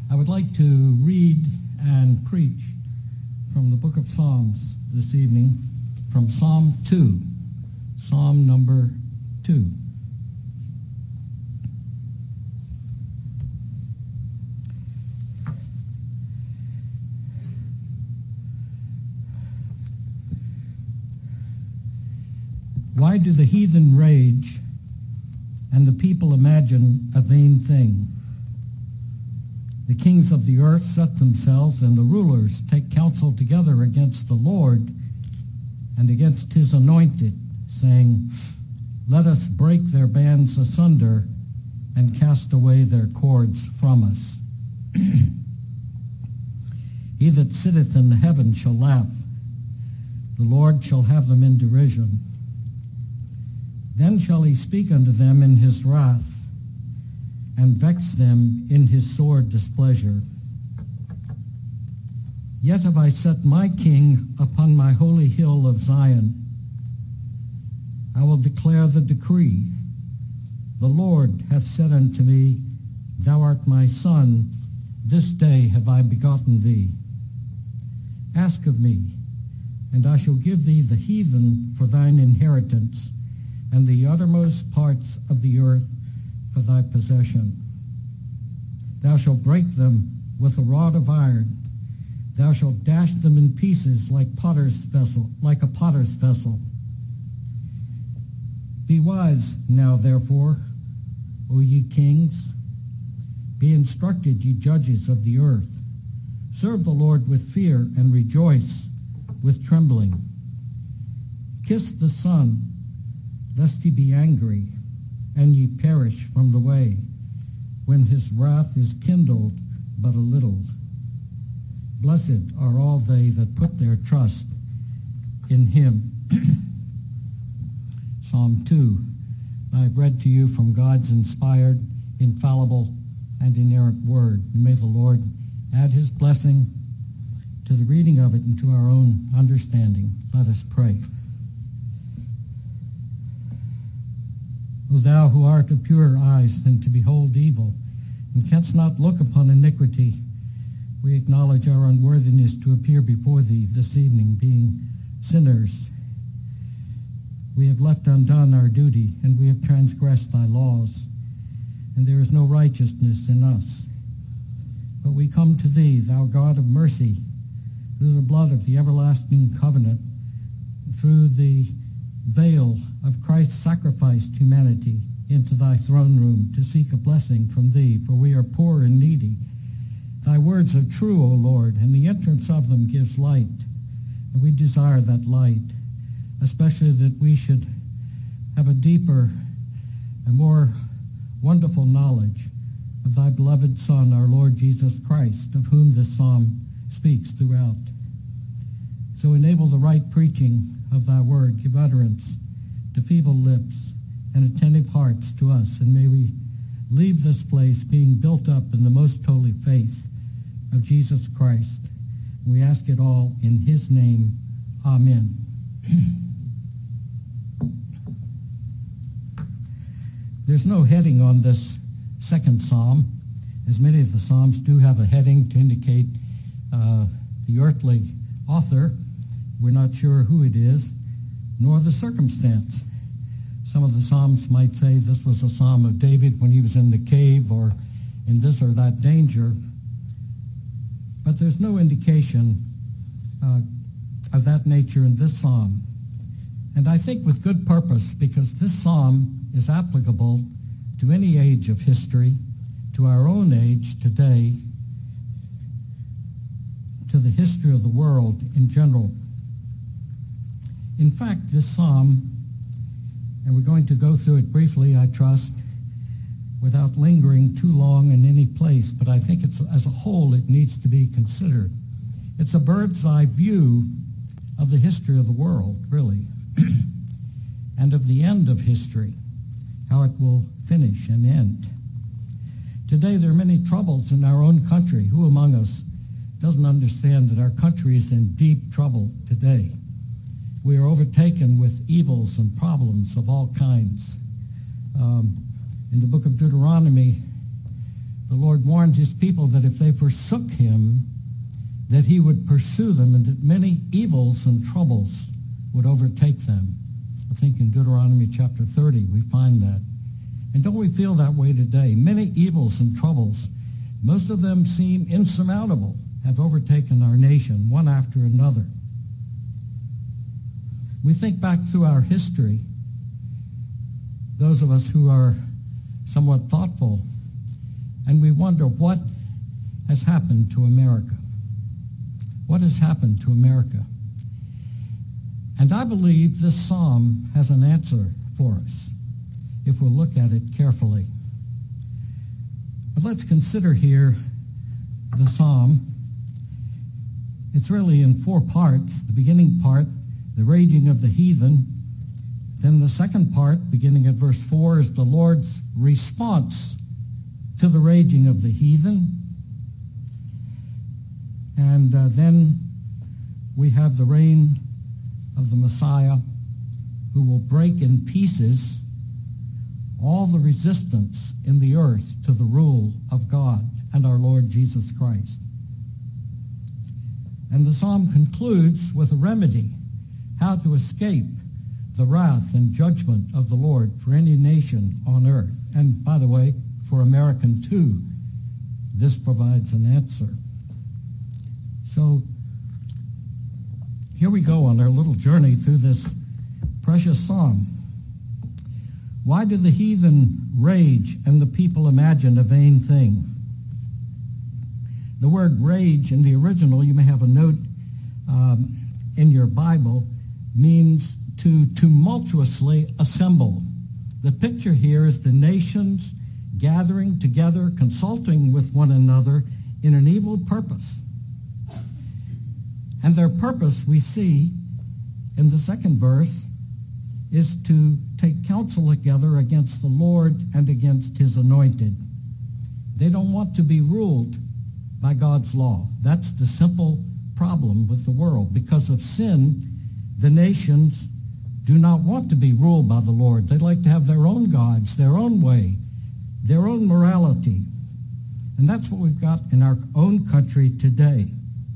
I would like to read and preach from the book of Psalms this evening, from Psalm 2, Psalm number 2. Why do the heathen rage and the people imagine a vain thing? The kings of the earth set themselves, and the rulers take counsel together against the Lord and against his anointed, saying, "Let us break their bands asunder and cast away their cords from us." He that sitteth in the heaven shall laugh. The Lord shall have them in derision. Then shall he speak unto them in his wrath, and vex them in his sore displeasure. Yet have I set my king upon my holy hill of Zion. I will declare the decree. The Lord hath said unto me, Thou art my son, this day have I begotten thee. Ask of me, and I shall give thee the heathen for thine inheritance, and the uttermost parts of the earth for thy possession. Thou shalt break them with a rod of iron. Thou shalt dash them in pieces like a potter's vessel. Be wise now, therefore, O ye kings. Be instructed, ye judges of the earth. Serve the Lord with fear and rejoice with trembling. Kiss the Son, lest he be angry, and ye perish from the way, when his wrath is kindled but a little. Blessed are all they that put their trust in him. Psalm 2. I've read to you from God's inspired, infallible, and inerrant word. And may the Lord add his blessing to the reading of it and to our own understanding. Let us pray. O thou who art of purer eyes than to behold evil, and canst not look upon iniquity, we acknowledge our unworthiness to appear before thee this evening, being sinners. We have left undone our duty, and we have transgressed thy laws, and there is no righteousness in us. But we come to thee, thou God of mercy, through the blood of the everlasting covenant, through the veil of Christ's sacrificed humanity, into thy throne room to seek a blessing from thee, for we are poor and needy. Thy words are true, O Lord, and the entrance of them gives light, and we desire that light, especially that we should have a deeper and more wonderful knowledge of thy beloved Son, our Lord Jesus Christ, of whom this psalm speaks throughout. So enable the right preaching of thy word, give utterance to feeble lips and attentive hearts to us, and may we leave this place being built up in the most holy faith of Jesus Christ. We ask it all in his name. Amen. There's no heading on this second psalm, as many of the psalms do have a heading to indicate the earthly author. We're not sure who it is, nor the circumstance. Some of the psalms might say this was a psalm of David when he was in the cave or in this or that danger. But there's no indication of that nature in this psalm. And I think with good purpose, because this psalm is applicable to any age of history, to our own age today, to the history of the world in general. In fact, this psalm, and we're going to go through it briefly, I trust, without lingering too long in any place, but I think it's, as a whole, it needs to be considered. It's a bird's eye view of the history of the world, really, and of the end of history, how it will finish and end. Today, there are many troubles in our own country. Who among us doesn't understand that our country is in deep trouble today? We are overtaken with evils and problems of all kinds. In the book of Deuteronomy, The Lord warned his people that if they forsook him, that he would pursue them and that many evils and troubles would overtake them. I think in Deuteronomy chapter 30 we find that. And don't we feel that way today? Many evils and troubles, most of them seem insurmountable, have overtaken our nation, one after another. We think back through our history, those of us who are somewhat thoughtful, and we wonder what has happened to America. What has happened to America? And I believe this psalm has an answer for us if we'll look at it carefully. But let's consider here the psalm. It's really in 4 parts. The beginning part, the raging of the heathen. Then the second part, beginning at verse 4, is the Lord's response to the raging of the heathen. And then we have the reign of the Messiah, who will break in pieces all the resistance in the earth to the rule of God and our Lord Jesus Christ. And the psalm concludes with a remedy, how to escape the wrath and judgment of the Lord for any nation on earth. And by the way, for American too, this provides an answer. So here we go on our little journey through this precious psalm. Why do the heathen rage and the people imagine a vain thing? The word rage in the original, you may have a note in your Bible, means to tumultuously assemble. The picture here is the nations gathering together, consulting with one another in an evil purpose. And their purpose, we see in the second verse, is to take counsel together against the Lord and against his anointed. They don't want to be ruled by God's law. That's the simple problem with the world. Because of sin, the nations do not want to be ruled by the Lord. They like to have their own gods, their own way, their own morality. And that's what we've got in our own country today.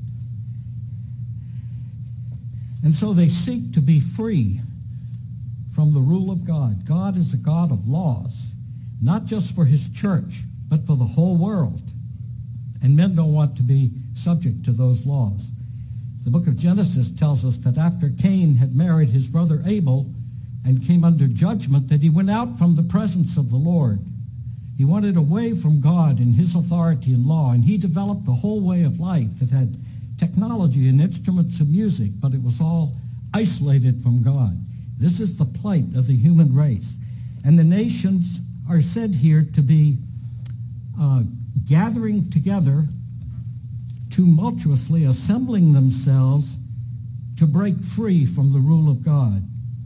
And so they seek to be free from the rule of God. God is a God of laws, not just for his church, but for the whole world. And men don't want to be subject to those laws. The book of Genesis tells us that after Cain had married his brother Abel and came under judgment, that he went out from the presence of the Lord. He wanted away from God and his authority and law, and he developed a whole way of life that had technology and instruments of music, but it was all isolated from God. This is the plight of the human race. And the nations are said here to be gathering together, tumultuously assembling themselves to break free from the rule of God.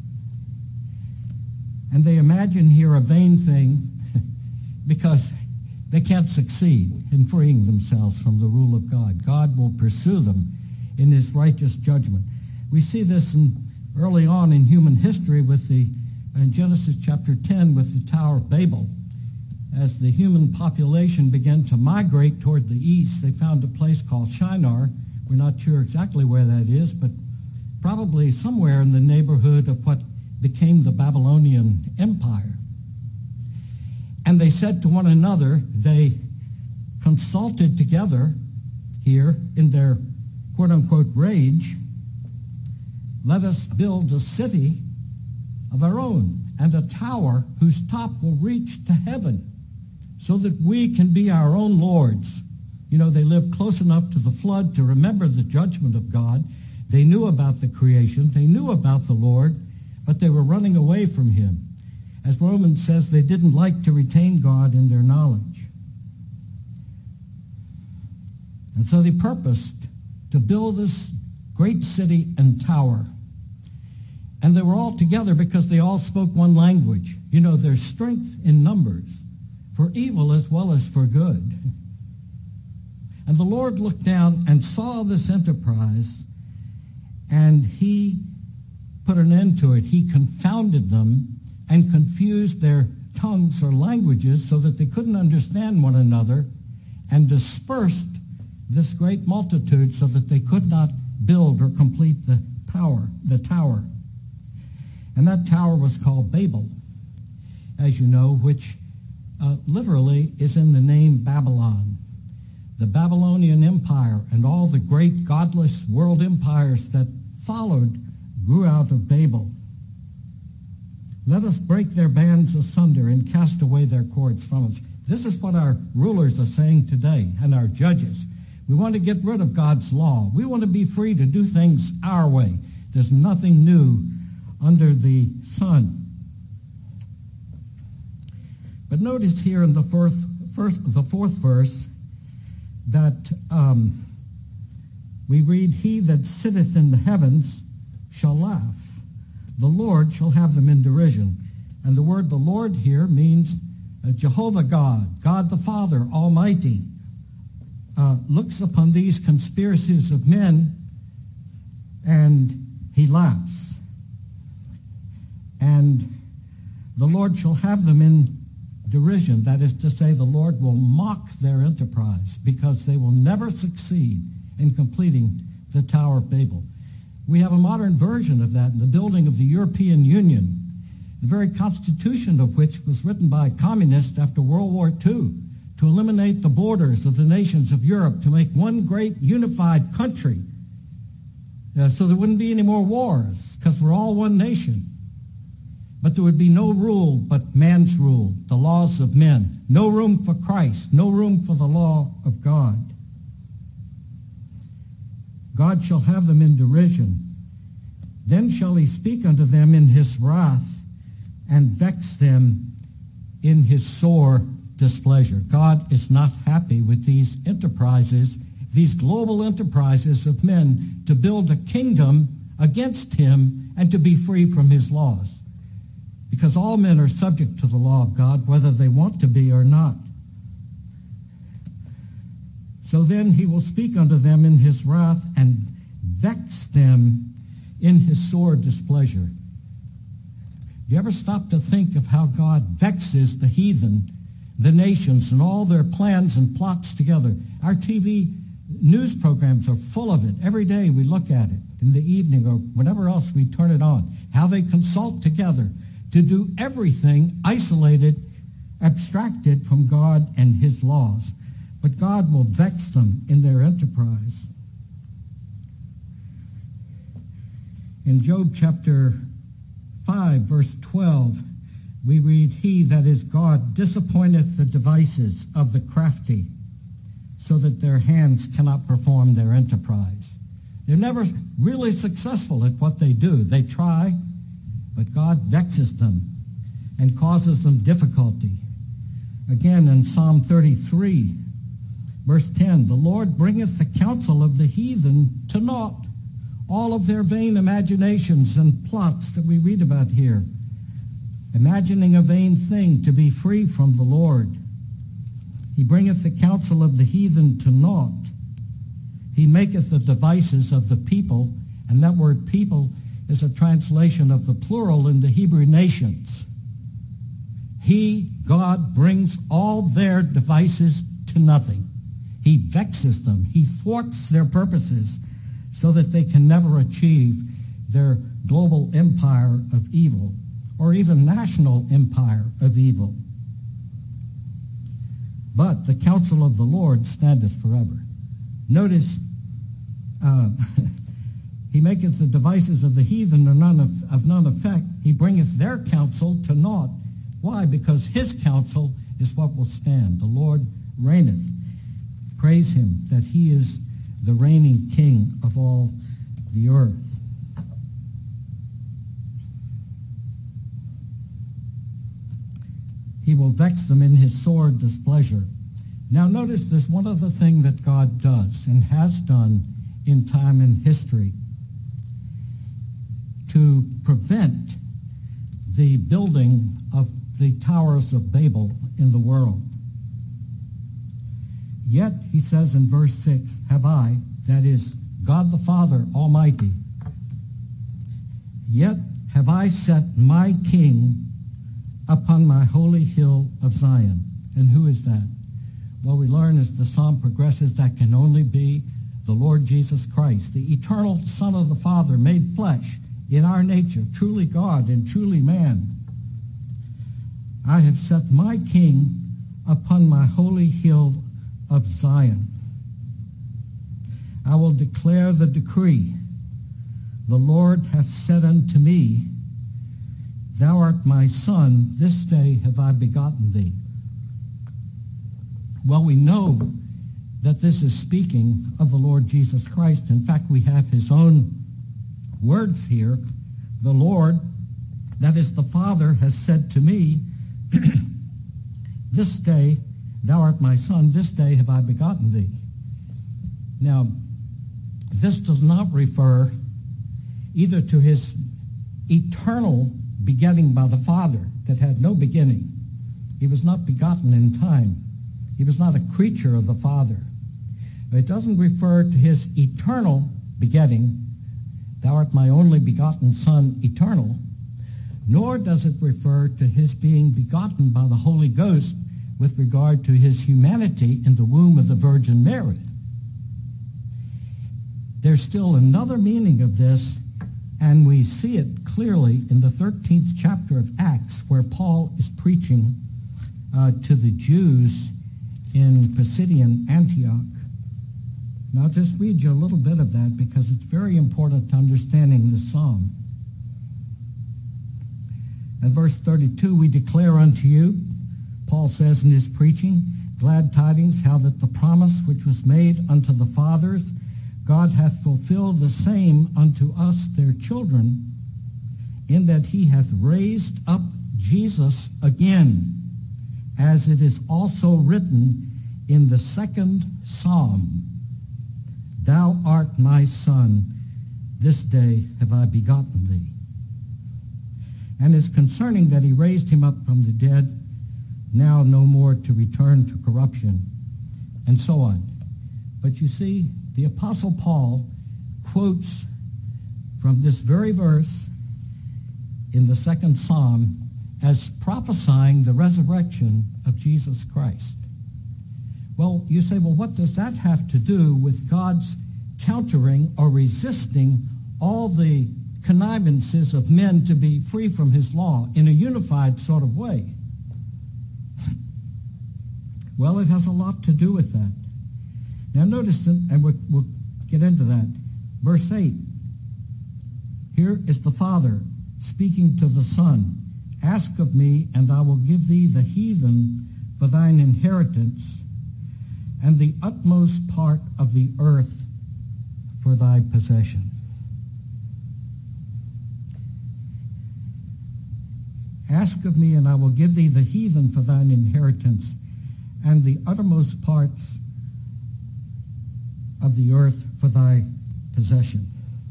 And they imagine here a vain thing because they can't succeed in freeing themselves from the rule of God. God will pursue them in his righteous judgment. We see this early on in human history in Genesis chapter 10 with the Tower of Babel. As the human population began to migrate toward the east, they found a place called Shinar. We're not sure exactly where that is, but probably somewhere in the neighborhood of what became the Babylonian Empire. And they said to one another, they consulted together here in their quote-unquote rage, let us build a city of our own and a tower whose top will reach to heaven so that we can be our own lords. You know, they lived close enough to the flood to remember the judgment of God. They knew about the creation. They knew about the Lord, but they were running away from him. As Romans says, they didn't like to retain God in their knowledge. And so they purposed to build this great city and tower. And they were all together because they all spoke one language. You know, there's strength in numbers for evil as well as for good. And the Lord looked down and saw this enterprise, and he put an end to it. He confounded them and confused their tongues or languages so that they couldn't understand one another. and dispersed this great multitude so that they could not build or complete the tower. And that tower was called Babel, as you know, which literally is in the name Babylon. The Babylonian Empire and all the great godless world empires that followed grew out of Babel. Let us break their bands asunder and cast away their cords from us. This is what our rulers are saying today, and our judges. We want to get rid of God's law. We want to be free to do things our way. There's nothing new under the sun. But notice here in the fourth verse that we read, "He that sitteth in the heavens shall laugh. The Lord shall have them in derision." And the word "the Lord" here means Jehovah God, God the Father Almighty, looks upon these conspiracies of men and he laughs. And the Lord shall have them in derision. That is to say, the Lord will mock their enterprise because they will never succeed in completing the Tower of Babel. We have a modern version of that in the building of the European Union, the very constitution of which was written by communists after World War II to eliminate the borders of the nations of Europe, to make one great unified country so there wouldn't be any more wars because we're all one nation. But there would be no rule but man's rule, the laws of men. No room for Christ, no room for the law of God. God shall have them in derision. Then shall he speak unto them in his wrath and vex them in his sore displeasure. God is not happy with these enterprises, these global enterprises of men to build a kingdom against him and to be free from his laws. Because all men are subject to the law of God, whether they want to be or not. So then he will speak unto them in his wrath and vex them in his sore displeasure. Do you ever stop to think of how God vexes the heathen, the nations, and all their plans and plots together? Our TV news programs are full of it. Every day we look at it in the evening or whenever else we turn it on. How they consult together to do everything isolated, abstracted from God and his laws. But God will vex them in their enterprise. In Job chapter 5, verse 12, we read, "He that is God disappointeth the devices of the crafty, so that their hands cannot perform their enterprise." They're never really successful at what they do. They try, but God vexes them and causes them difficulty. Again, in Psalm 33, verse 10, "The Lord bringeth the counsel of the heathen to naught." All of their vain imaginations and plots that we read about here. Imagining a vain thing to be free from the Lord. He bringeth the counsel of the heathen to naught. He maketh the devices of the people, and that word people is a translation of the plural in the Hebrew nations. He, God, brings all their devices to nothing. He vexes them. He thwarts their purposes so that they can never achieve their global empire of evil or even national empire of evil. But the counsel of the Lord standeth forever. Notice, he maketh the devices of the heathen of none effect. He bringeth their counsel to naught. Why? Because his counsel is what will stand. The Lord reigneth. Praise him that he is the reigning king of all the earth. He will vex them in his sore displeasure. Now notice there's one other thing that God does and has done in time and history to prevent the building of the towers of Babel in the world. Yet, he says in verse 6, "Have I," that is, God the Father Almighty, "yet have I set my king upon my holy hill of Zion." And who is that? What we learn as the psalm progresses, that can only be the Lord Jesus Christ, the eternal Son of the Father, made flesh in our nature, truly God and truly man. I have set my King upon my holy hill of Zion. I will declare the decree. The Lord hath said unto me, Thou art my Son, this day have I begotten thee. Well, we know that this is speaking of the Lord Jesus Christ. In fact, we have his own words here. The Lord, that is the Father, has said to me, This day thou art my Son, this day have I begotten thee. Now, this does not refer either to his eternal begetting by the Father that had no beginning. He was not begotten in time. He was not a creature of the Father. It doesn't refer to his eternal begetting, Thou art my only begotten Son, eternal, nor does it refer to his being begotten by the Holy Ghost with regard to his humanity in the womb of the Virgin Mary. There's still another meaning of this, and we see it clearly in the 13th chapter of Acts, where Paul is preaching to the Jews in Pisidian Antioch. Now, I'll just read you a little bit of that because it's very important to understanding this psalm. In verse 32, we declare unto you, Paul says in his preaching, glad tidings, how that the promise which was made unto the fathers, God hath fulfilled the same unto us their children, in that he hath raised up Jesus again, as it is also written in the second psalm, Thou art my Son, this day have I begotten thee. And is concerning that he raised him up from the dead, now no more to return to corruption, and so on. But you see, the Apostle Paul quotes from this very verse in the second psalm as prophesying the resurrection of Jesus Christ. Well, you say, well, what does that have to do with God's countering or resisting all the connivances of men to be free from his law in a unified sort of way? Well, it has a lot to do with that. Now notice, and we'll get into that, verse 8. Here is the Father speaking to the Son. Ask of me, and I will give thee the heathen for thine inheritance, and the utmost part of the earth for thy possession. Ask of me, and I will give thee the heathen for thine inheritance, and the uttermost parts of the earth for thy possession.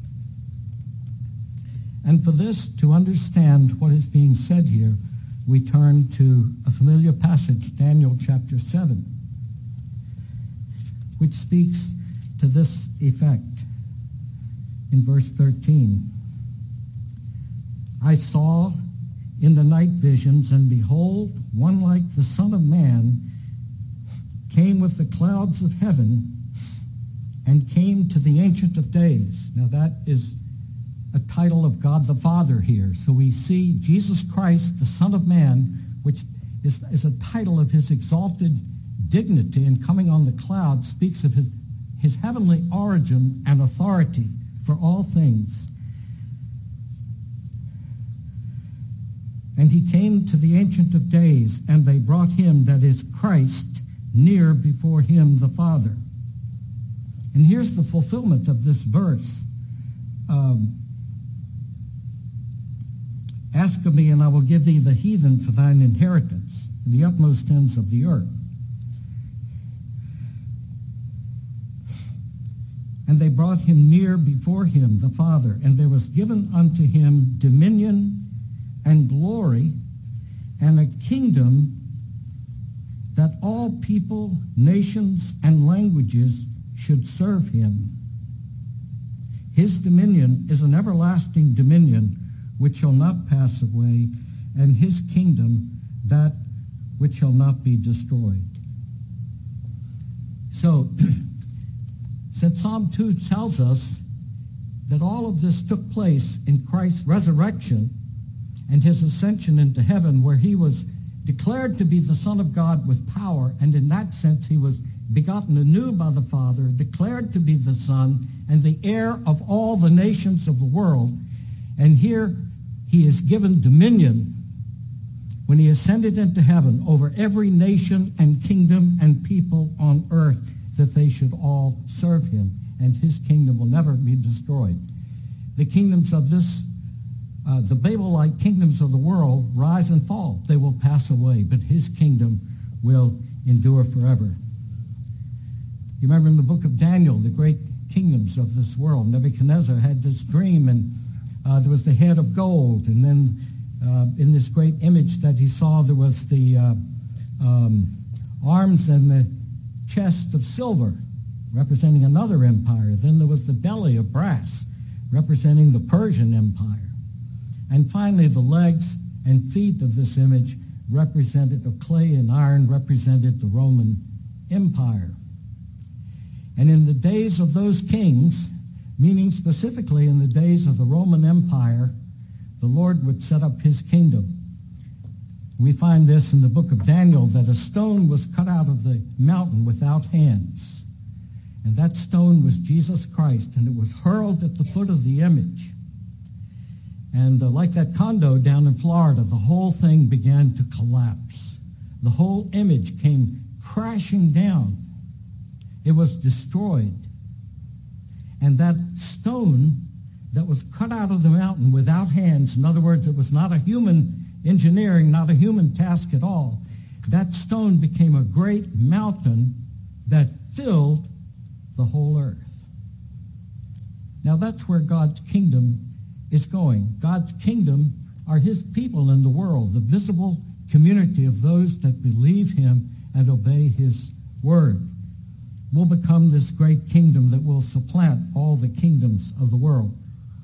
And for this, to understand what is being said here, we turn to a familiar passage, Daniel chapter 7, which speaks to this effect. In verse 13, I saw in the night visions, and behold, one like the Son of Man came with the clouds of heaven and came to the Ancient of Days. Now that is a title of God the Father here. So we see Jesus Christ, the Son of Man, which is a title of his exalted dignity, and coming on the cloud speaks of his heavenly origin and authority for all things. And he came to the Ancient of Days, and they brought him, that is Christ, near before him the Father. And here's the fulfillment of this verse. Ask of me, and I will give thee the heathen for thine inheritance, and the utmost ends of the earth. And they brought him near before him, the Father, and there was given unto him dominion and glory and a kingdom, that all people, nations, and languages should serve him. His dominion is an everlasting dominion which shall not pass away, and his kingdom that which shall not be destroyed. So, since Psalm 2 tells us that all of this took place in Christ's resurrection and his ascension into heaven, where he was declared to be the Son of God with power, and in that sense he was begotten anew by the Father, declared to be the Son, and the heir of all the nations of the world. And here he is given dominion when he ascended into heaven over every nation and kingdom and people on earth, that they should all serve him, and his kingdom will never be destroyed. The kingdoms of this, the Babel-like kingdoms of the world rise and fall. They will pass away, but his kingdom will endure forever. You remember in the book of Daniel, the great kingdoms of this world. Nebuchadnezzar had this dream, and there was the head of gold, and then in this great image that he saw, there was the arms and the chest of silver, representing another empire. Then there was the belly of brass, representing the Persian Empire. And finally, the legs and feet of this image represented, of clay and iron, represented the Roman Empire. And in the days of those kings, meaning specifically in the days of the Roman Empire, the Lord would set up his kingdom. We find this in the book of Daniel, that a stone was cut out of the mountain without hands. And that stone was Jesus Christ, and it was hurled at the foot of the image. And like that condo down in Florida, the whole thing began to collapse. The whole image came crashing down. It was destroyed. And that stone that was cut out of the mountain without hands, in other words, it was not a human engineering, not a human task at all, that stone became a great mountain that filled the whole earth. Now that's where God's kingdom is going. God's kingdom are his people in the world, the visible community of those that believe him and obey his word. Will become this great kingdom that will supplant all the kingdoms of the world.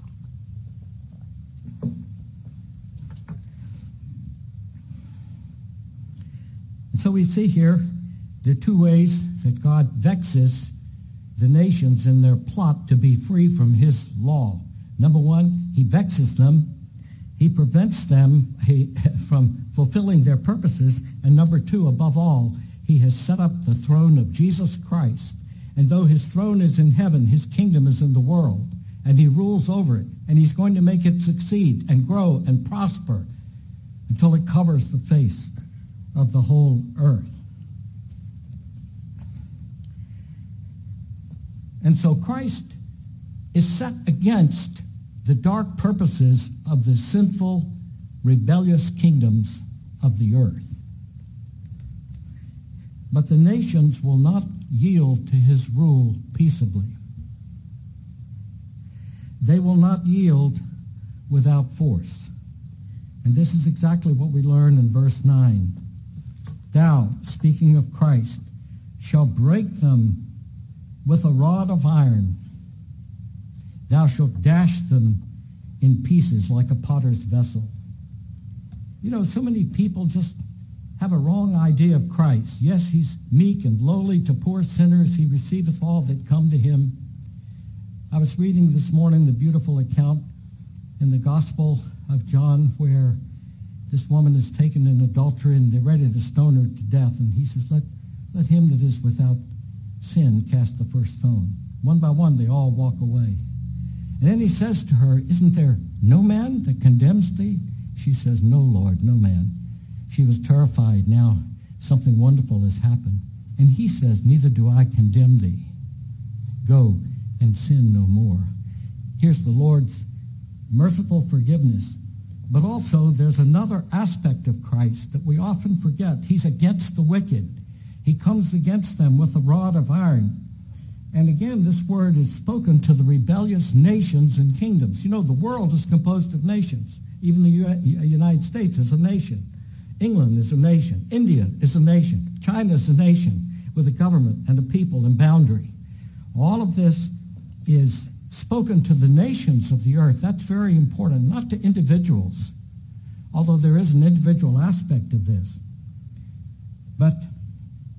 So we see here there are two ways that God vexes the nations in their plot to be free from his law. Number one, he vexes them. He prevents them from fulfilling their purposes. And number two, above all, he has set up the throne of Jesus Christ. And though his throne is in heaven, his kingdom is in the world. And he rules over it. And he's going to make it succeed and grow and prosper until it covers the face of the whole earth. And so Christ is set against the dark purposes of the sinful, rebellious kingdoms of the earth. But the nations will not yield to his rule peaceably. They will not yield without force. And this is exactly what we learn in verse 9. Thou, speaking of Christ, shall break them with a rod of iron. Thou shalt dash them in pieces like a potter's vessel. You know, so many people just have a wrong idea of Christ. Yes, he's meek and lowly to poor sinners. He receiveth all that come to him. I was reading this morning the beautiful account in the Gospel of John where this woman is taken in adultery and they're ready to stone her to death. And he says, let him that is without sin cast the first stone. One by one, they all walk away. And then he says to her, isn't there no man that condemns thee? She says, no, Lord, no man. She was terrified. Now something wonderful has happened. And he says, neither do I condemn thee. Go and sin no more. Here's the Lord's merciful forgiveness. But also there's another aspect of Christ that we often forget. He's against the wicked. He comes against them with a rod of iron. And again, this word is spoken to the rebellious nations and kingdoms. You know, the world is composed of nations. Even the United States is a nation. England is a nation. India is a nation. China is a nation with a government and a people and boundary. All of this is spoken to the nations of the earth. That's very important, not to individuals, although there is an individual aspect of this. But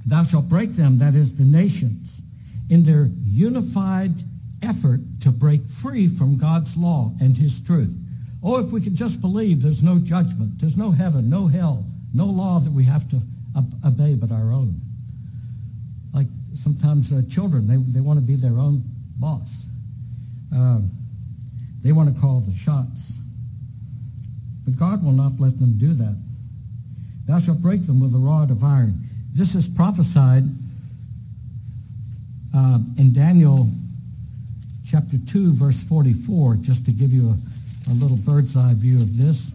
Thou shalt break them, that is, the nations, in their unified effort to break free from God's law and his truth. Oh, if we could just believe there's no judgment, there's no heaven, no hell, no law that we have to obey but our own. Like sometimes children, they want to be their own boss. They want to call the shots. But God will not let them do that. Thou shalt break them with a rod of iron. This is prophesied in Daniel chapter 2, verse 44, just to give you a little bird's eye view of this.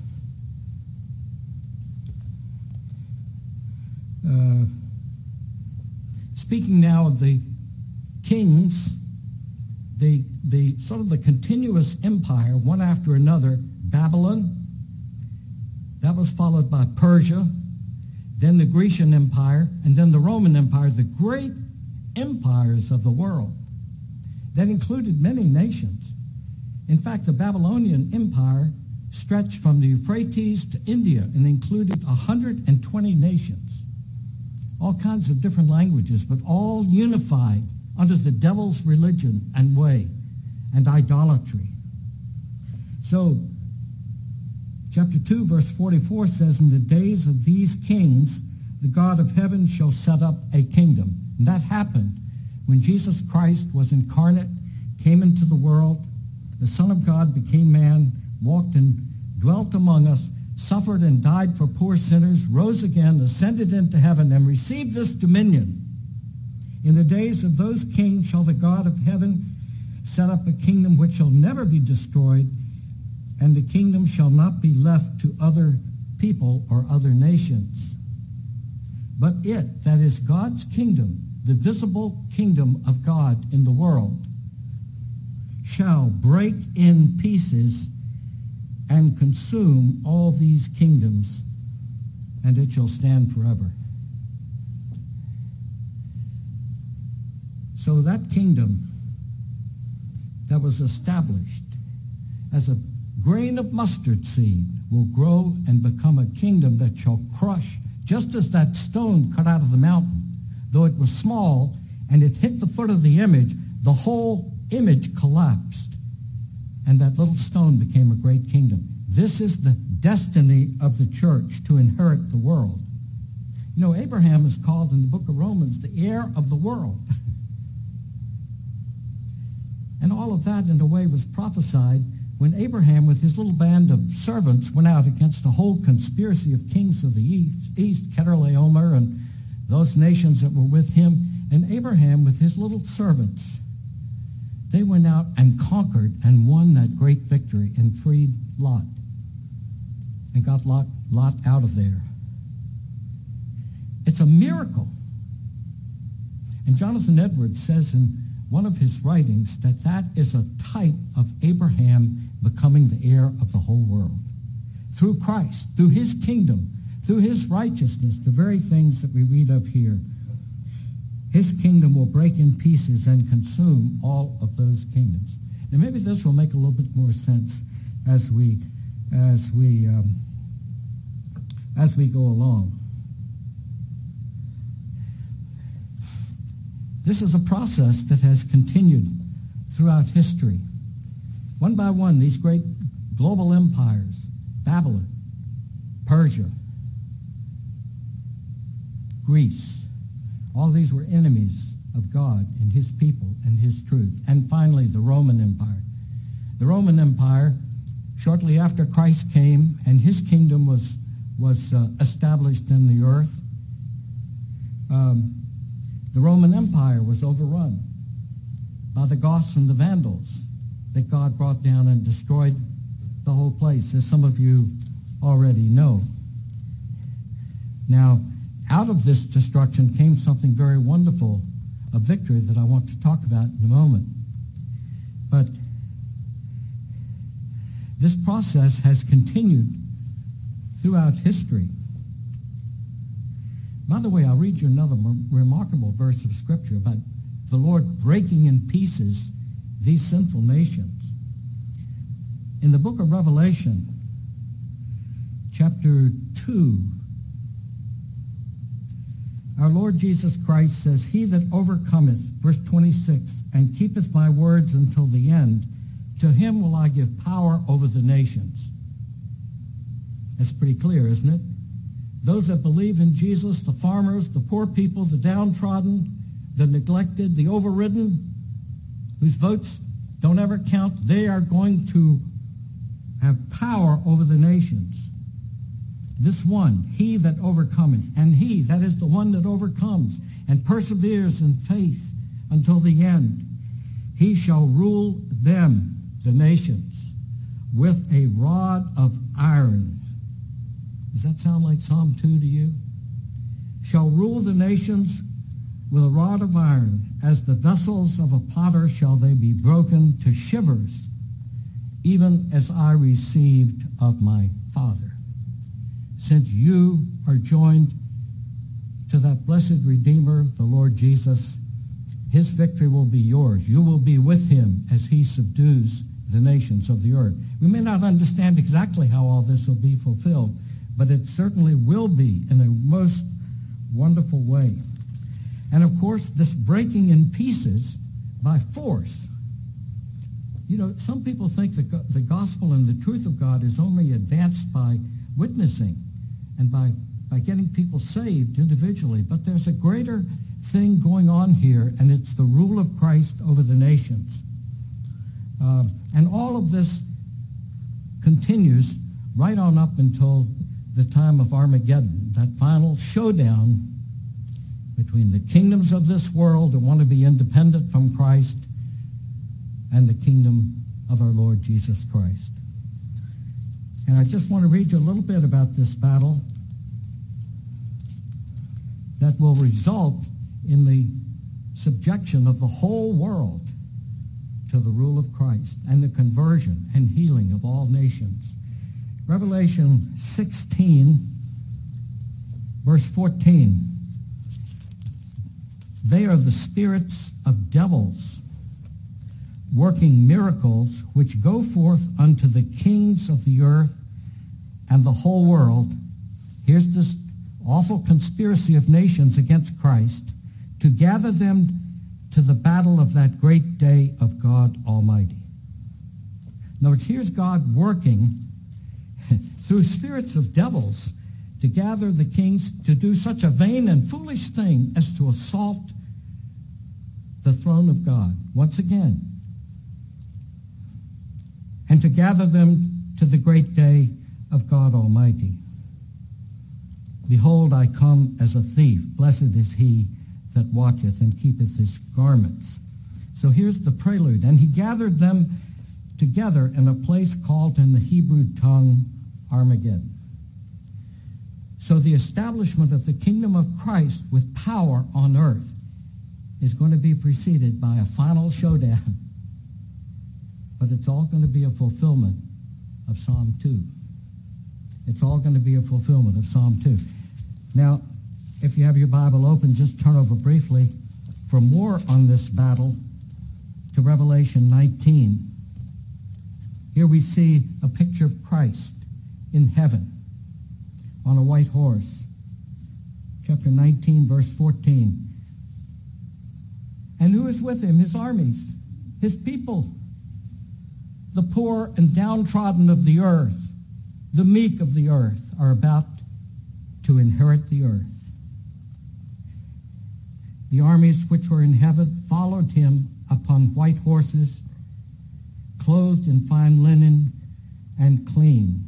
Speaking now of the kings, the sort of the continuous empire, one after another, Babylon, that was followed by Persia, then the Grecian Empire, and then the Roman Empire, the great empires of the world that included many nations. In fact, the Babylonian Empire stretched from the Euphrates to India and included 120 nations, all kinds of different languages, but all unified under the devil's religion and way and idolatry. So, chapter 2, verse 44 says, in the days of these kings, the God of heaven shall set up a kingdom. And that happened when Jesus Christ was incarnate, came into the world. The Son of God became man, walked and dwelt among us, suffered and died for poor sinners, rose again, ascended into heaven, and received this dominion. In the days of those kings shall the God of heaven set up a kingdom which shall never be destroyed, and the kingdom shall not be left to other people or other nations. But it, that is God's kingdom, the visible kingdom of God in the world, shall break in pieces and consume all these kingdoms, and it shall stand forever. So that kingdom that was established as a grain of mustard seed will grow and become a kingdom that shall crush, just as that stone cut out of the mountain. Though it was small and it hit the foot of the image, the whole image collapsed, and that little stone became a great kingdom. This is the destiny of the church, to inherit the world. You know, Abraham is called in the book of Romans the heir of the world. And all of that, in a way, was prophesied when Abraham, with his little band of servants, went out against a whole conspiracy of kings of the east, Chedorlaomer, and those nations that were with him. And Abraham, with his little servants, they went out and conquered and won that great victory and freed Lot and got Lot out of there. It's a miracle. And Jonathan Edwards says in one of his writings that is a type of Abraham becoming the heir of the whole world. Through Christ, through his kingdom, through his righteousness, the very things that we read of here. His kingdom will break in pieces and consume all of those kingdoms. Now maybe this will make a little bit more sense as we go along. This is a process that has continued throughout history. One by one, these great global empires, Babylon, Persia, Greece, all these were enemies of God and his people and his truth. And finally, the Roman Empire. The Roman Empire, shortly after Christ came and his kingdom was established in the earth, the Roman Empire was overrun by the Goths and the Vandals that God brought down and destroyed the whole place, as some of you already know. Now, out of this destruction came something very wonderful, a victory that I want to talk about in a moment. But this process has continued throughout history. By the way, I'll read you another remarkable verse of Scripture about the Lord breaking in pieces these sinful nations. In the book of Revelation, chapter 2, Our Lord Jesus Christ says, he that overcometh, verse 26, and keepeth my words until the end, to him will I give power over the nations. That's pretty clear, isn't it? Those that believe in Jesus, the farmers, the poor people, the downtrodden, the neglected, the overridden, whose votes don't ever count, they are going to have power over the nations. This one, he that overcometh, and he, that is the one that overcomes and perseveres in faith until the end, he shall rule them, the nations, with a rod of iron. Does that sound like Psalm 2 to you? Shall rule the nations with a rod of iron. As the vessels of a potter shall they be broken to shivers, even as I received of my Father. Since you are joined to that blessed Redeemer, the Lord Jesus, his victory will be yours. You will be with him as he subdues the nations of the earth. We may not understand exactly how all this will be fulfilled, but it certainly will be in a most wonderful way. And of course, this breaking in pieces by force. You know, some people think the gospel and the truth of God is only advanced by witnessing and by getting people saved individually. But there's a greater thing going on here, and it's the rule of Christ over the nations. And all of this continues right on up until the time of Armageddon, that final showdown between the kingdoms of this world that want to be independent from Christ and the kingdom of our Lord Jesus Christ. And I just want to read you a little bit about this battle that will result in the subjection of the whole world to the rule of Christ and the conversion and healing of all nations. Revelation 16, verse 14. They are the spirits of devils, working miracles, which go forth unto the kings of the earth and the whole world. Here's this awful conspiracy of nations against Christ, to gather them to the battle of that great day of God Almighty. In other words, here's God working through spirits of devils to gather the kings to do such a vain and foolish thing as to assault the throne of God once again, and to gather them to the great day of God Almighty. Behold, I come as a thief. Blessed is he that watcheth and keepeth his garments. So here's the prelude. And he gathered them together in a place called in the Hebrew tongue Armageddon. So the establishment of the kingdom of Christ with power on earth is going to be preceded by a final showdown. But it's all going to be a fulfillment of Psalm 2. It's all going to be a fulfillment of Psalm 2. Now, if you have your Bible open, just turn over briefly for more on this battle to Revelation 19. Here we see a picture of Christ in heaven on a white horse. Chapter 19, verse 14. And who is with him? His armies, his people, the poor and downtrodden of the earth, the meek of the earth are about to inherit the earth. The armies which were in heaven followed him upon white horses, clothed in fine linen and clean.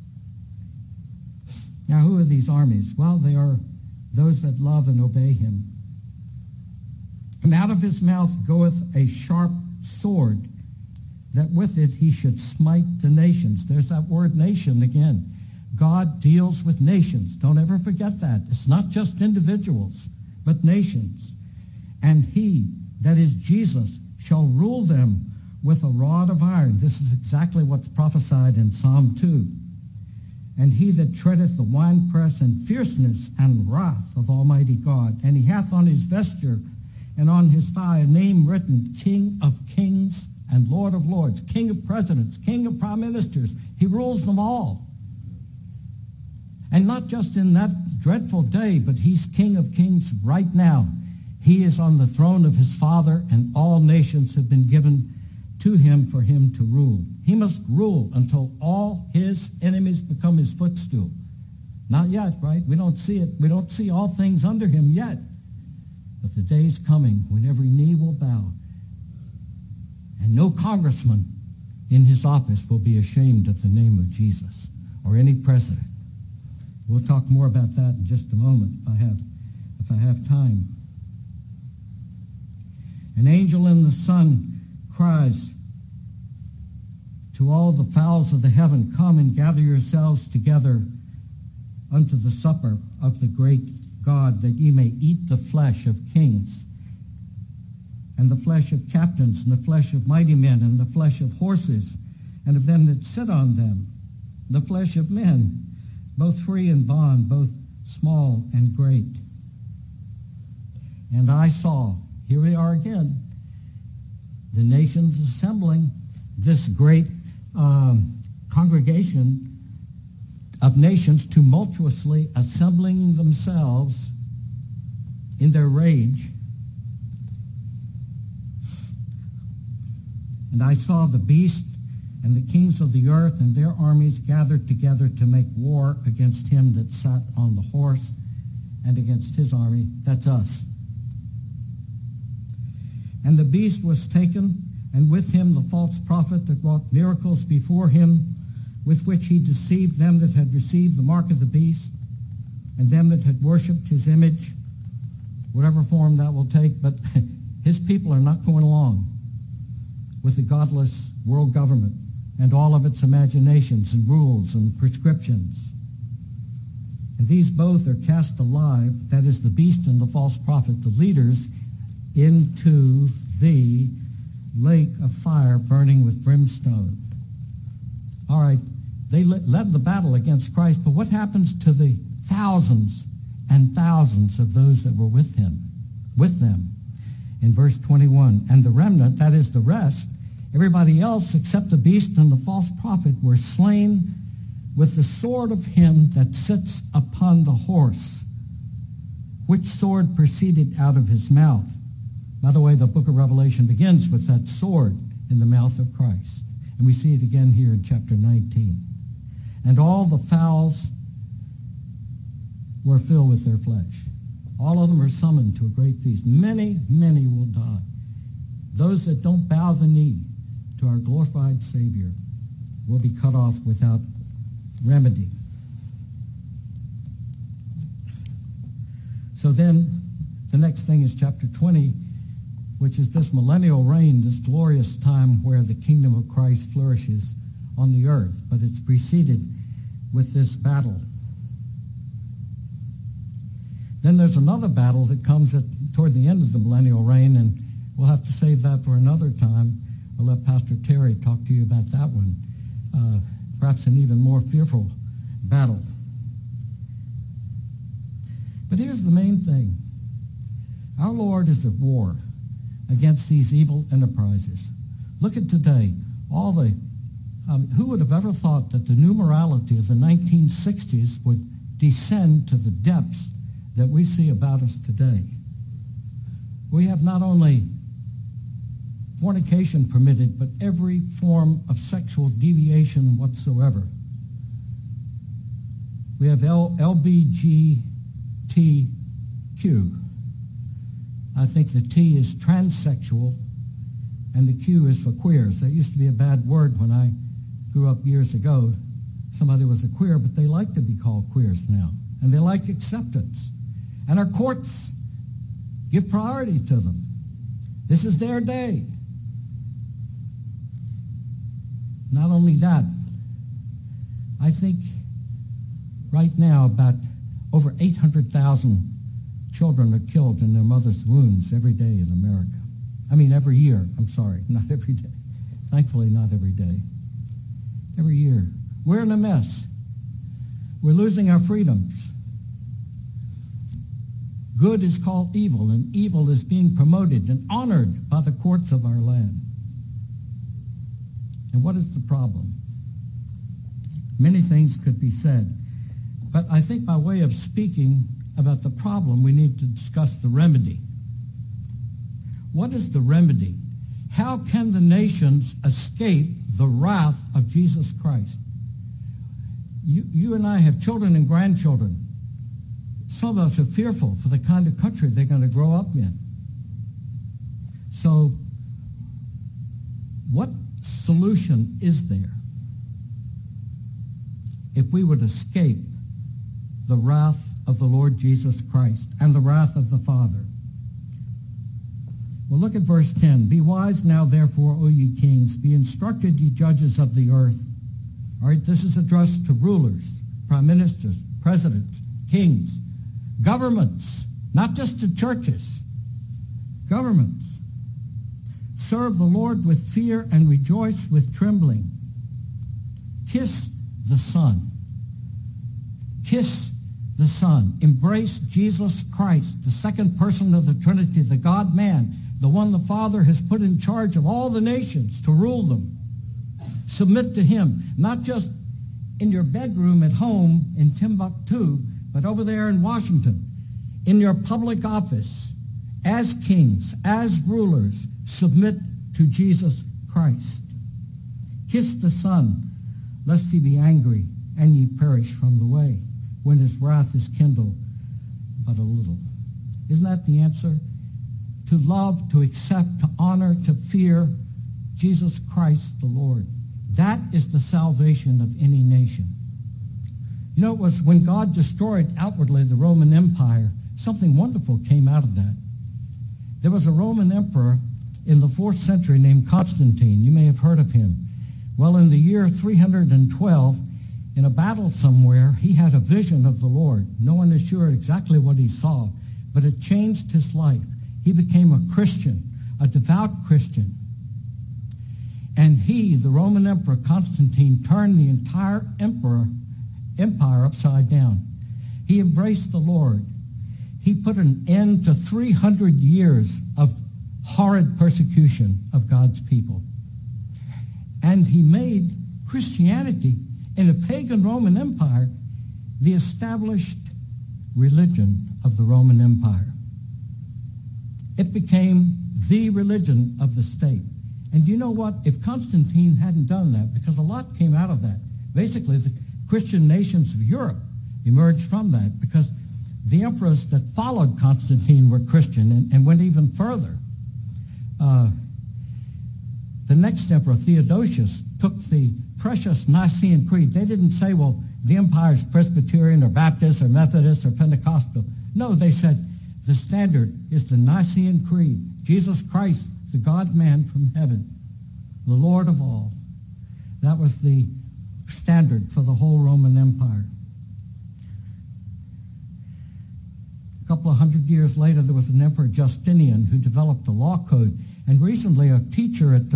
Now, who are these armies? Well, they are those that love and obey him. And out of his mouth goeth a sharp sword, that with it he should smite the nations. There's that word nation again. God deals with nations. Don't ever forget that. It's not just individuals, but nations. And he, that is Jesus, shall rule them with a rod of iron. This is exactly what's prophesied in Psalm 2. And he that treadeth the winepress and fierceness and wrath of Almighty God. And he hath on his vesture and on his thigh a name written, King of Kings and Lord of Lords, King of Presidents, King of Prime Ministers. He rules them all. And not just in that dreadful day, but he's King of Kings right now. He is on the throne of his Father, and all nations have been given to him for him to rule. He must rule until all his enemies become his footstool. Not yet, right? We don't see it. We don't see all things under him yet. But the day's coming when every knee will bow, and no congressman in his office will be ashamed of the name of Jesus, or any president. We'll talk more about that in just a moment if I have time. An angel in the sun cries to all the fowls of the heaven, "Come and gather yourselves together unto the supper of the great God, that ye may eat the flesh of kings, and the flesh of captains, and the flesh of mighty men, and the flesh of horses, and of them that sit on them, the flesh of men, both free and bond, both small and great." And I saw, here we are again, the nations assembling, this great congregation of nations tumultuously assembling themselves in their rage. And I saw the beast and the kings of the earth and their armies gathered together to make war against him that sat on the horse and against his army. That's us. And the beast was taken, and with him the false prophet that wrought miracles before him, with which he deceived them that had received the mark of the beast, and them that had worshipped his image, whatever form that will take. But his people are not going along with the godless world government and all of its imaginations and rules and prescriptions. And these both are cast alive, that is the beast and the false prophet, the leaders, into the lake of fire burning with brimstone. All right, they led the battle against Christ, but what happens to the thousands and thousands of those that were with them? In verse 21, and the remnant, that is the rest, everybody else except the beast and the false prophet, were slain with the sword of him that sits upon the horse, which sword proceeded out of his mouth. By the way, the book of Revelation begins with that sword in the mouth of Christ. And we see it again here in chapter 19. And all the fowls were filled with their flesh. All of them are summoned to a great feast. Many, many will die. Those that don't bow the knee to our glorified Savior will be cut off without remedy. So then, the next thing is chapter 20, which is this millennial reign, this glorious time where the kingdom of Christ flourishes on the earth. But it's preceded with this battle. Then there's another battle that comes toward the end of the millennial reign, and we'll have to save that for another time. I'll let Pastor Terry talk to you about that one. Perhaps an even more fearful battle. But here's the main thing. Our Lord is at war against these evil enterprises. Look at today. Who would have ever thought that the new morality of the 1960s would descend to the depths that we see about us today? We have not only fornication permitted, but every form of sexual deviation whatsoever. We have LBGTQ. I think the T is transsexual, and the Q is for queers. That used to be a bad word when I grew up years ago. Somebody was a queer, but they like to be called queers now, and they like acceptance. And our courts give priority to them. This is their day. Not only that, I think right now about over 800,000 children are killed in their mother's wombs every day in America. Every year. I'm sorry, not every day. Thankfully, not every day. Every year. We're in a mess. We're losing our freedoms. Good is called evil, and evil is being promoted and honored by the courts of our land. And what is the problem? Many things could be said. But I think by way of speaking about the problem, we need to discuss the remedy. What is the remedy? How can the nations escape the wrath of Jesus Christ? You and I have children and grandchildren. Some of us are fearful for the kind of country they're going to grow up in. So, what solution is there if we would escape the wrath of the Lord Jesus Christ and the wrath of the Father? Well, look at verse 10. Be wise now, therefore, O ye kings. Be instructed, ye judges of the earth. All right, this is addressed to rulers, prime ministers, presidents, kings, governments, not just to churches, governments. Serve the Lord with fear and rejoice with trembling. Kiss the Son. Kiss the Son. Embrace Jesus Christ, the second person of the Trinity, the God-man, the one the Father has put in charge of all the nations to rule them. Submit to him, not just in your bedroom at home in Timbuktu, but over there in Washington, in your public office, as kings, as rulers, submit to Jesus Christ. Kiss the Son, lest he be angry and ye perish from the way, when his wrath is kindled but a little. Isn't that the answer? To love, to accept, to honor, to fear Jesus Christ the Lord. That is the salvation of any nation. You know, it was when God destroyed outwardly the Roman Empire, something wonderful came out of that. There was a Roman emperor in the 4th century named Constantine. You may have heard of him. Well, in the year 312, in a battle somewhere, he had a vision of the Lord. No one is sure exactly what he saw, but it changed his life. He became a Christian, a devout Christian. And he, the Roman Emperor Constantine, turned the entire empire upside down. He embraced the Lord. He put an end to 300 years of horrid persecution of God's people. And he made Christianity in a pagan Roman Empire the established religion of the Roman Empire. It became the religion of the state. And you know what? If Constantine hadn't done that, because a lot came out of that, basically the Christian nations of Europe emerged from that, because the emperors that followed Constantine were Christian and went even further. The next emperor, Theodosius, took the precious Nicene Creed. They didn't say, well, the empire's Presbyterian or Baptist or Methodist or Pentecostal. No, they said the standard is the Nicene Creed. Jesus Christ, the God-man from heaven, the Lord of all. That was the standard for the whole Roman Empire. A couple of hundred years later, there was an Emperor Justinian who developed a law code. And recently, a teacher at,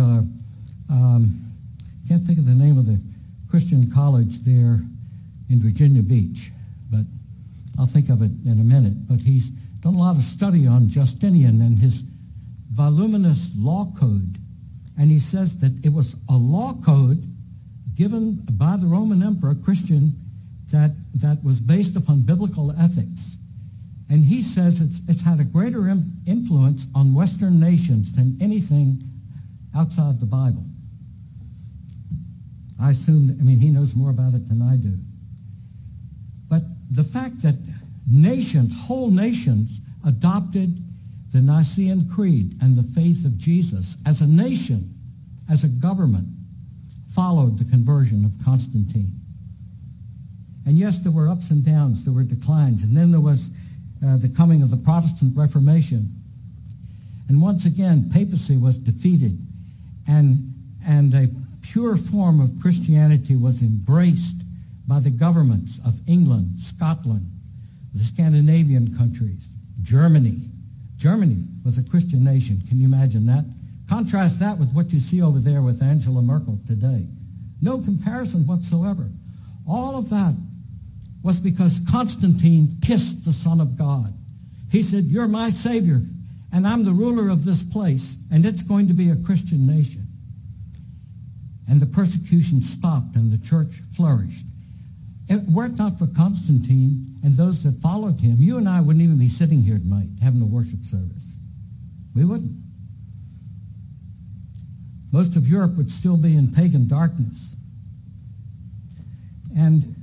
can't think of the name of the Christian college there in Virginia Beach, but I'll think of it in a minute. But he's done a lot of study on Justinian and his voluminous law code. And he says that it was a law code given by the Roman Emperor, Christian, that was based upon biblical ethics. And he says it's had a greater influence on Western nations than anything outside the Bible. I assume, he knows more about it than I do. But the fact that nations, whole nations, adopted the Nicene Creed and the faith of Jesus as a nation, as a government, followed the conversion of Constantine. And yes, there were ups and downs, there were declines, and then there was the coming of the Protestant Reformation. And once again, papacy was defeated, and a pure form of Christianity was embraced by the governments of England, Scotland, the Scandinavian countries, Germany. Germany was a Christian nation. Can you imagine that? Contrast that with what you see over there with Angela Merkel today. No comparison whatsoever. All of that was because Constantine kissed the Son of God. He said, you're my Savior, and I'm the ruler of this place, and it's going to be a Christian nation. And the persecution stopped, and the church flourished. Were it not for Constantine and those that followed him, you and I wouldn't even be sitting here tonight having a worship service. We wouldn't. Most of Europe would still be in pagan darkness. And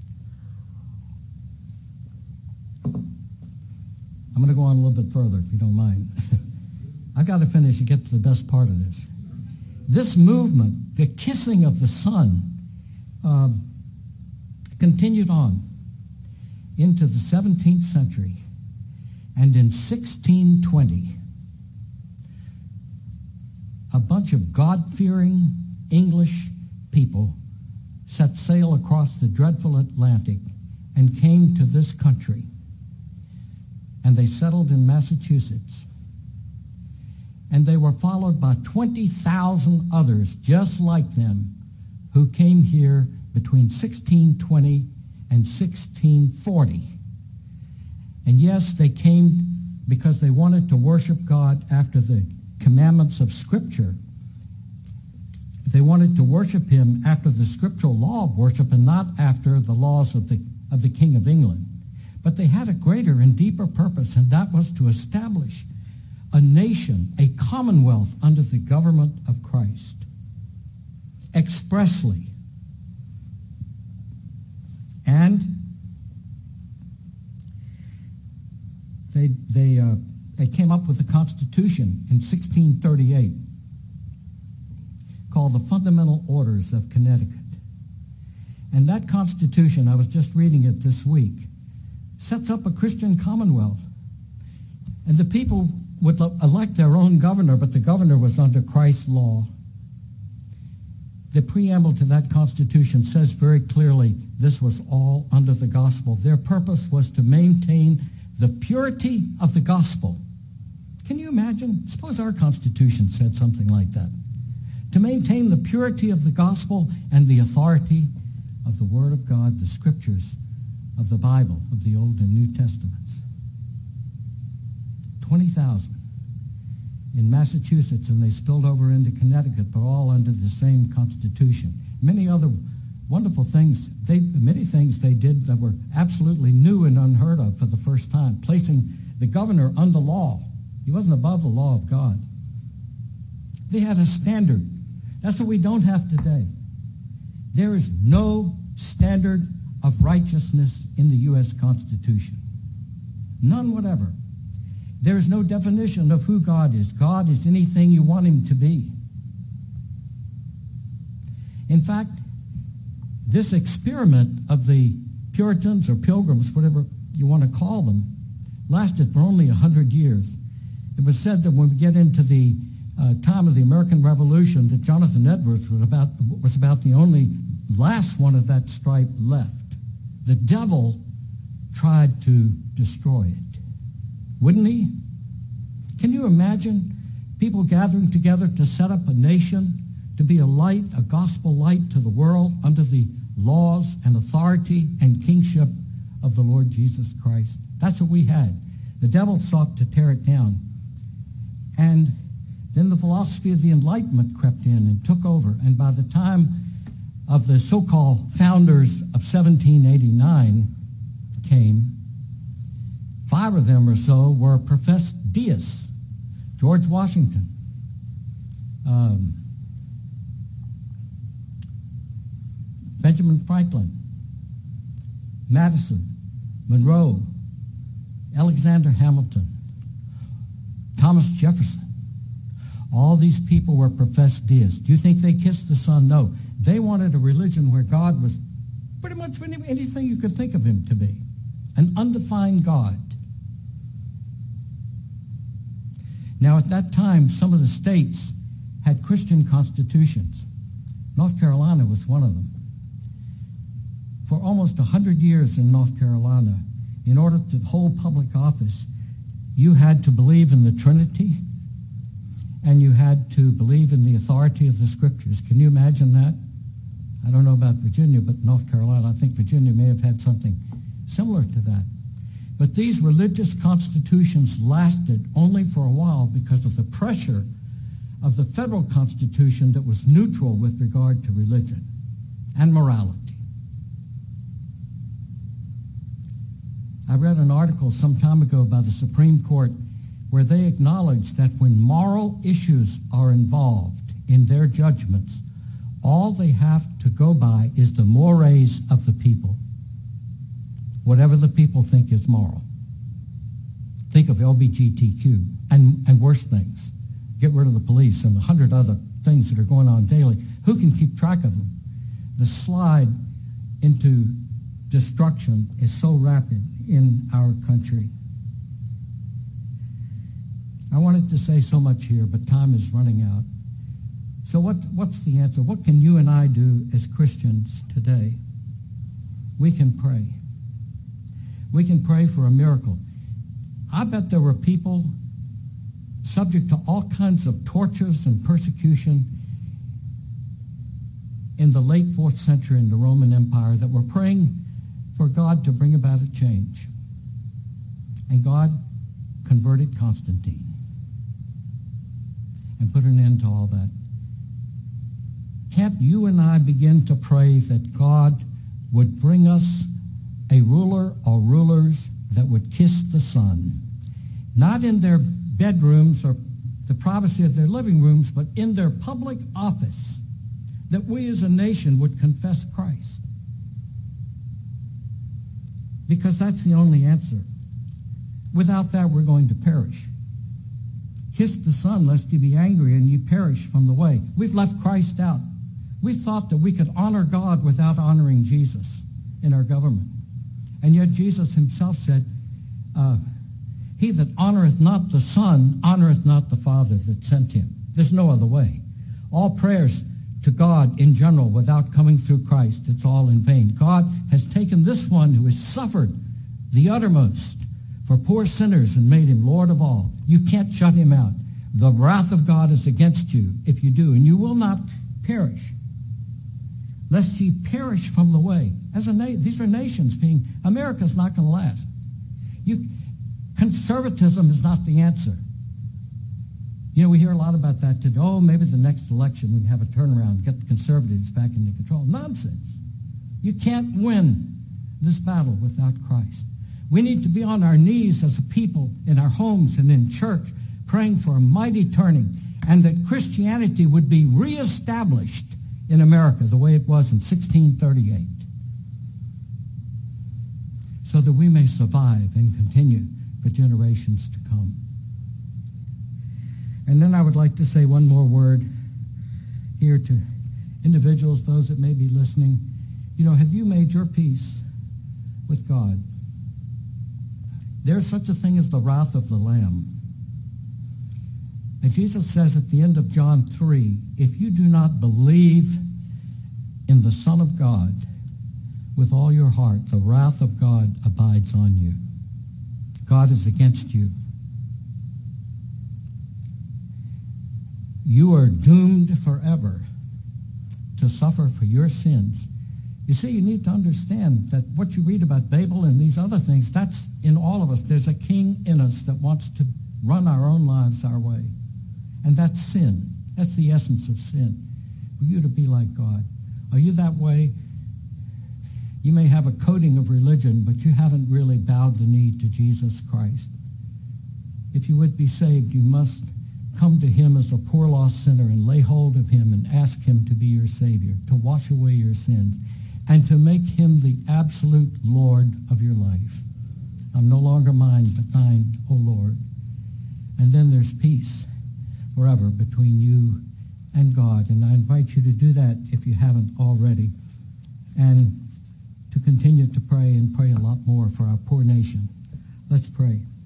I'm going to go on a little bit further, if you don't mind. I've got to finish to get to the best part of this. This movement, the kissing of the Son, continued on into the 17th century. And in 1620, a bunch of God-fearing English people set sail across the dreadful Atlantic and came to this country. And they settled in Massachusetts. And they were followed by 20,000 others just like them who came here between 1620 and 1640. And yes, they came because they wanted to worship God after the commandments of Scripture. They wanted to worship him after the scriptural law of worship and not after the laws of the King of England. But they had a greater and deeper purpose, and that was to establish a nation, a commonwealth under the government of Christ, expressly. And they came up with a constitution in 1638 called the Fundamental Orders of Connecticut. And that constitution, I was just reading it this week, sets up a Christian commonwealth. And the people would elect their own governor, but the governor was under Christ's law. The preamble to that constitution says very clearly this was all under the gospel. Their purpose was to maintain the purity of the gospel. Can you imagine? Suppose our constitution said something like that. To maintain the purity of the gospel and the authority of the Word of God, the Scriptures of the Bible, of the Old and New Testaments. 20,000 in Massachusetts, and they spilled over into Connecticut, but all under the same constitution. Many other wonderful things, many things they did that were absolutely new and unheard of for the first time, placing the governor under law. He wasn't above the law of God. They had a standard. That's what we don't have today. There is no standard of righteousness in the U.S. Constitution. None whatever. There is no definition of who God is. God is anything you want him to be. In fact, this experiment of the Puritans or Pilgrims, whatever you want to call them, lasted for only 100 years. It was said that when we get into the time of the American Revolution, that Jonathan Edwards was about the only last one of that stripe left. The devil tried to destroy it. Wouldn't he? Can you imagine people gathering together to set up a nation, to be a light, a gospel light to the world under the laws and authority and kingship of the Lord Jesus Christ? That's what we had. The devil sought to tear it down. And then the philosophy of the Enlightenment crept in and took over. And by the time of the so-called founders of 1789 came, 5 of them or so were professed deists. George Washington, Benjamin Franklin, Madison, Monroe, Alexander Hamilton, Thomas Jefferson. All these people were professed deists. Do you think they kissed the Son? No. They wanted a religion where God was pretty much anything you could think of him to be. An undefined God. Now, at that time, some of the states had Christian constitutions. North Carolina was one of them. For almost 100 years in North Carolina, in order to hold public office, you had to believe in the Trinity, and you had to believe in the authority of the Scriptures. Can you imagine that? I don't know about Virginia, but North Carolina, I think Virginia may have had something similar to that. But these religious constitutions lasted only for a while because of the pressure of the federal constitution that was neutral with regard to religion and morality. I read an article some time ago by the Supreme Court where they acknowledged that when moral issues are involved in their judgments, all they have to go by is the mores of the people, whatever the people think is moral. Think of LGBTQ and worse things. Get rid of the police and 100 other things that are going on daily. Who can keep track of them? The slide into destruction is so rapid in our country. I wanted to say so much here, but time is running out. So what's the answer? What can you and I do as Christians today? We can pray. We can pray for a miracle. I bet there were people subject to all kinds of tortures and persecution in the late 4th century in the Roman Empire that were praying for God to bring about a change. And God converted Constantine and put an end to all that. Can't you and I begin to pray that God would bring us a ruler or rulers that would kiss the Son, not in their bedrooms or the privacy of their living rooms, but in their public office, that we as a nation would confess Christ? Because that's the only answer. Without that, we're going to perish. Kiss the Son, lest ye be angry and ye perish from the way. We've left Christ out. We thought that we could honor God without honoring Jesus in our government. And yet Jesus himself said, he that honoreth not the Son honoreth not the Father that sent him. There's no other way. All prayers to God in general without coming through Christ, it's all in vain. God has taken this one who has suffered the uttermost for poor sinners and made him Lord of all. You can't shut him out. The wrath of God is against you if you do, and you will not perish, lest ye perish from the way. These are nations being, America's not going to last. Conservatism is not the answer. You know, we hear a lot about that today. Oh, maybe the next election we can have a turnaround, get the conservatives back into control. Nonsense. You can't win this battle without Christ. We need to be on our knees as a people in our homes and in church, praying for a mighty turning, and that Christianity would be reestablished in America the way it was in 1638, so that we may survive and continue for generations to come. And then I would like to say one more word here to individuals, those that may be listening. You know, have you made your peace with God? There's such a thing as the wrath of the Lamb. And Jesus says at the end of John 3, if you do not believe in the Son of God with all your heart, the wrath of God abides on you. God is against you. You are doomed forever to suffer for your sins. You see, you need to understand that what you read about Babel and these other things, that's in all of us. There's a king in us that wants to run our own lives our way. And that's sin. That's the essence of sin. For you to be like God. Are you that way? You may have a coating of religion, but you haven't really bowed the knee to Jesus Christ. If you would be saved, you must come to him as a poor lost sinner and lay hold of him and ask him to be your Savior, to wash away your sins, and to make him the absolute Lord of your life. I'm no longer mine, but thine, O Lord. And then there's peace forever between you and God. And I invite you to do that if you haven't already, and to continue to pray and pray a lot more for our poor nation. Let's pray.